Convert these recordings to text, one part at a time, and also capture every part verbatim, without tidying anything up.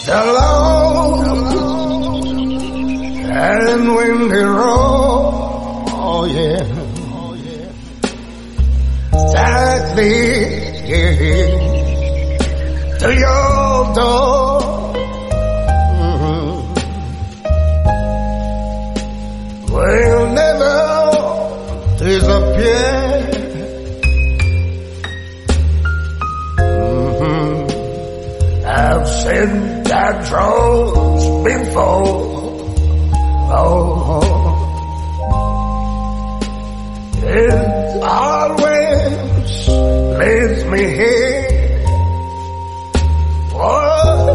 alone and windy road. Oh yeah, take me to your door. Mm-hmm. We'll never disappear. I've seen that roads before. Oh, it always leads me here. Oh,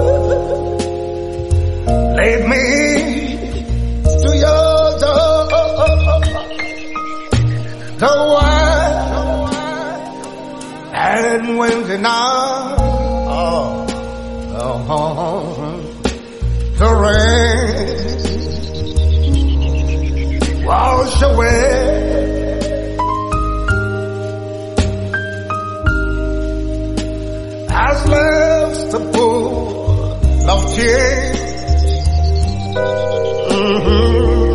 lead me to your door. The wide and windy night. Oh. Oh, the rain wash away as love's the pool of tears. Mm-hmm.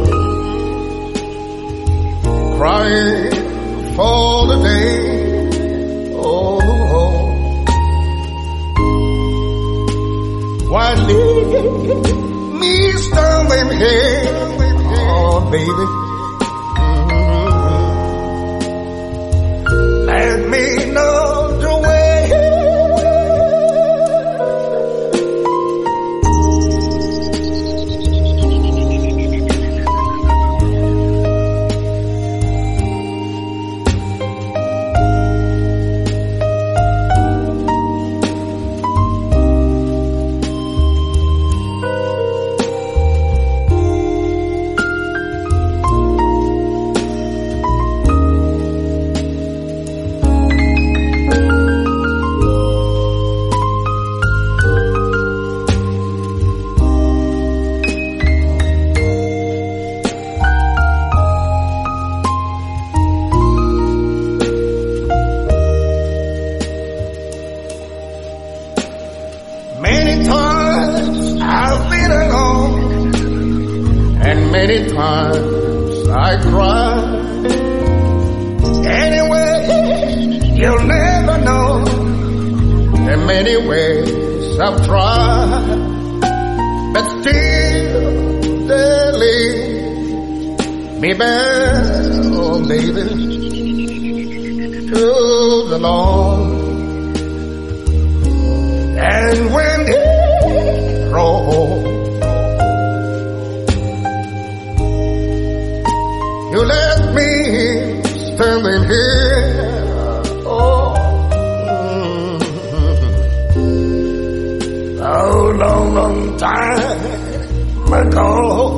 Crying for the day. Oh, why leave me standing here, oh baby? Mm-hmm. Let me know the way. Many times I cried. Anyway, you'll never know. In many ways I've tried, but still they lead me back, oh baby, to the Lord. And when He rolls, you let me standing here, oh, mm-hmm. Oh, long, long time ago.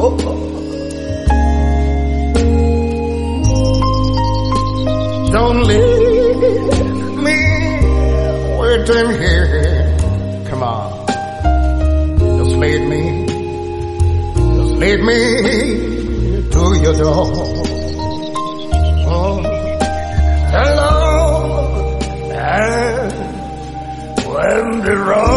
Don't leave me waiting here. Come on, just lead me, just lead me to your door. Oh, hello, and when the road